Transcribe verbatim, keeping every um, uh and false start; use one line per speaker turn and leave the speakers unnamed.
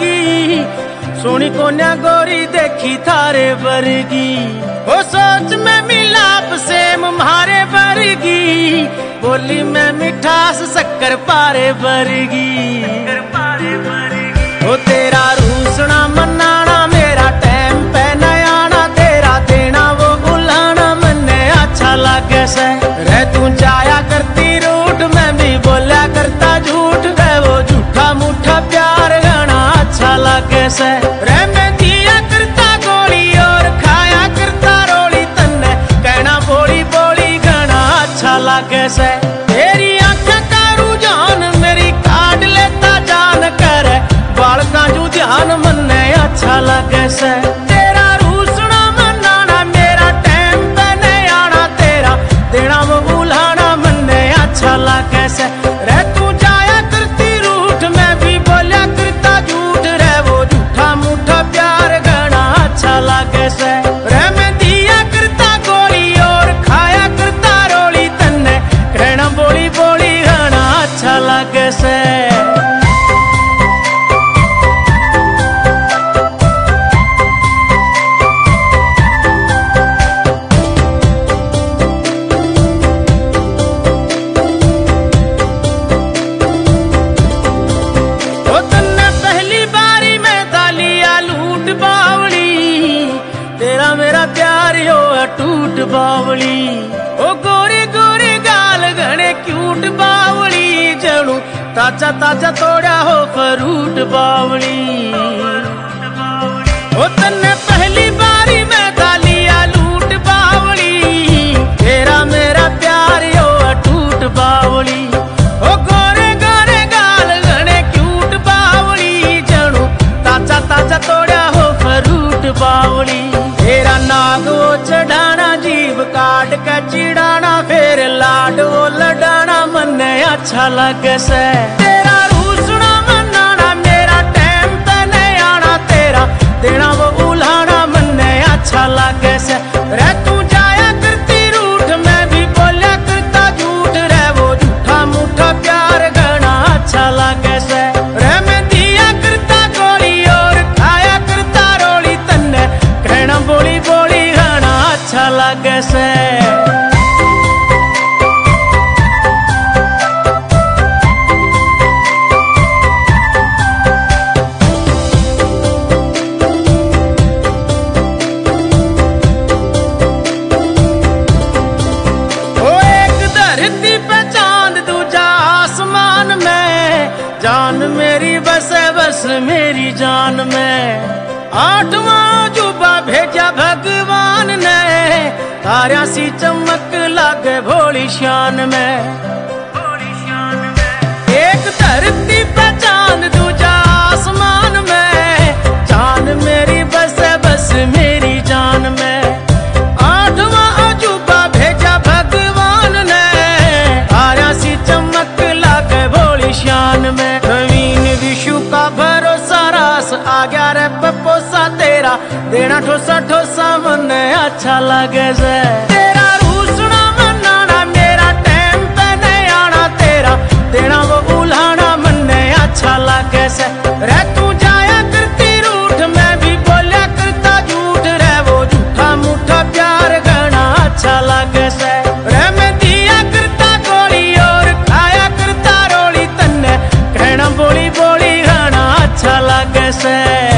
वर्गी, सोनी कोन्या गोरी देखी थारे वर्गी। ओ सोच में मिलाप सेम मारे वर्गी, बोली में मिठास शक्कर पारे वर्गी। ओ तेरा रूसना मनाना मेरा टाइम पे न आना, तेरा देना वो बुलाना मन्ने अच्छा लागे से। रे तू जाया करती रूठ मैं भी बोला करता झूठ, रे वो झूठा मूठा प्यार गाना अच्छा लागे से। रे मैं दिया करता गोली और खाया करता रोली, तन्ने कहना बोली बोली गाना अच्छा लागे से। तेरी आंखें का रुझान मेरी काट लेता जान कर, बाल का जो ध्यान मन्ने अच्छा लागे से। तेरा रूसना मनाना मेरा टाइम पे नहीं आना, तेरा देना वो बुलाना मन्ने अच्छा लागे से। रे तू जाया करती रूठ मैं भी बोला करता झूठ, रे वो झूठा मूठा प्यार गाना अच्छा लागे से। रे मैं दिया करता गोली और खाया करता रोली, तन्ने कहना बोली बोली गाना अच्छा लागे से। तेरा मेरा प्यार यो टूट बावली, ओ गोरी गोरी गाल घने क्यूट बावली, जणू ताजा ताजा तोड़ा हो फ्रूट बावली। ओ तन्ने पहली बारी मैं गालिया लूट बावली, तेरा मेरा प्यार यो टूट बावली। ओ गोरे गोरे गाल घने क्यूट बावली, जणू ताजा ताजा तोड़ा हो फ्रूट बावली। तेरा नाग वो चढ़ाना जीभ काट के चिड़ाना, फिर लाड वो लडाना मन्ने अच्छा लगे से। तेरा रूसना मनाना मेरा टाइम पे नहीं आना, तेरा देना वो बुलाना मन्ने अच्छा लगे से। रे तू जाया करती रूठ मैं भी बोला करता झूठ, रे वो झूठा मूठा प्यार गाना अच्छा लगे से। रे मैं दिया करता गोली और खाया करता रोली, तन्ने कहना बोली बोली गाना अच्छा लगे से। ओ एक धरती पे चांद दूजा आसमान में, जान मेरी बस बस मेरी जान में। आठवां जुबा भेजा भगवान ने, तारा सी चमक लागे भोली शान में। एक धरती पे चांद दूजा आसमान में, जान मेरी बस बस मेरी जान में। आठवां अजूबा भेजा भगवान ने, तारा सी चमक लागे भोली शान में। नवीन विशु का भरोसा रास आ गया रे पपोसा, तेरा देना ठोसा ठोसा मन्ने अच्छा लगे से। तेरा रूसना मनाना मेरा टाइम पे नहीं आना, तेरा देना वो बुलाना मन्ने अच्छा लगे से। रे तू जाया करती रूठ मैं भी बोला करता झूठ, रे वो झूठा मूठा प्यार गाना अच्छा लगे से। रे मैं दिया करता गोली और खाया करता रोली, तन्ने कहना बोली बोली गाना अच्छा लगे से।